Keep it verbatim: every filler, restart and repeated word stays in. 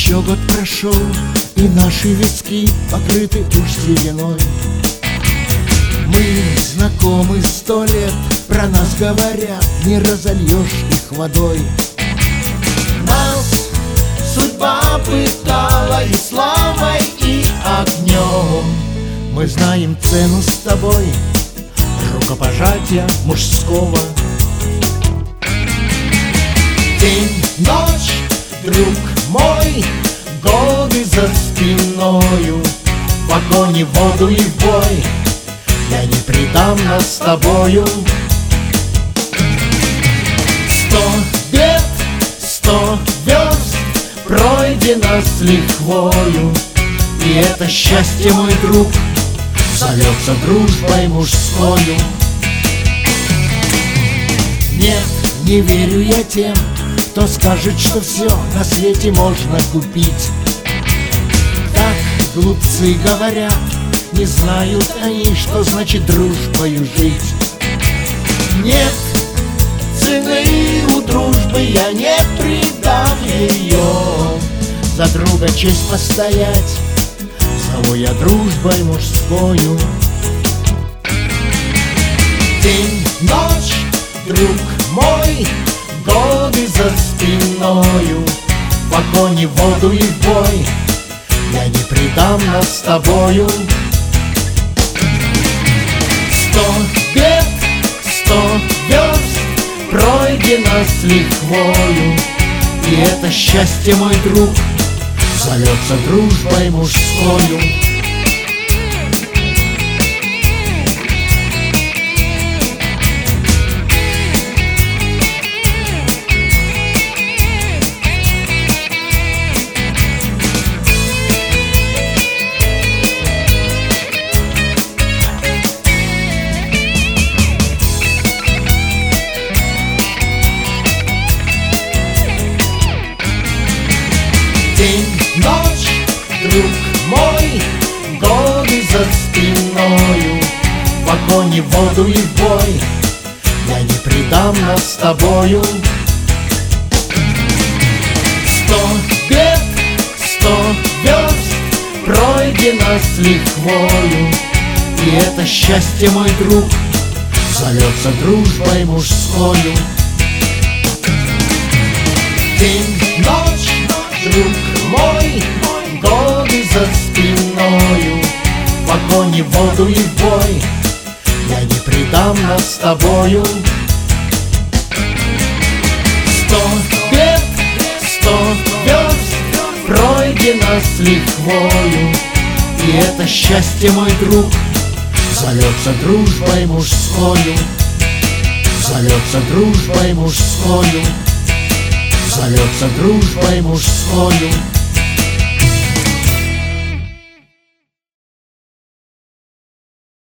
Еще год прошел, и наши виски покрыты уж сединой. Мы знакомы сто лет, про нас говорят, не разольешь их водой. Нас судьба пытала и славой, и огнем. Мы знаем цену с тобой рукопожатия мужского. День, ночь, друг мой, годы за спиною, в огонь и в воду и в бой я не предам нас с тобою. Сто бед, сто верст пройдено с лихвою, и это счастье, мой друг, зовется дружбой мужскою. Нет, не верю я тем, кто скажет, что все на свете можно купить. Так глупцы говорят, не знают они, что значит дружбою жить. Нет цены у дружбы, я не предам ее. За друга честь постоять зову я дружбой мужскою. День, ночь, друг мой, годы за спиною, в огонь и в воду и в бой я не предам нас с тобою. Сто бед, сто верст пройдено с лихвою, и это счастье, мой друг, зовется дружбой мужскою. День, ночь, друг мой, годы за спиною, в огонь и в воду и в бой я не предам нас с тобою. Сто бед, сто верст пройдено с лихвою, и это счастье, мой друг, зовется дружбой мужскою. День, ночь, друг мой, годы за спиною, в огонь и в воду и в бой я не предам нас с тобою. Сто бед, сто верст пройдено с лихвою, и это счастье, мой друг, зовется дружбой мужскою. Зовется дружбой мужскою. Зовется дружбой мужскою.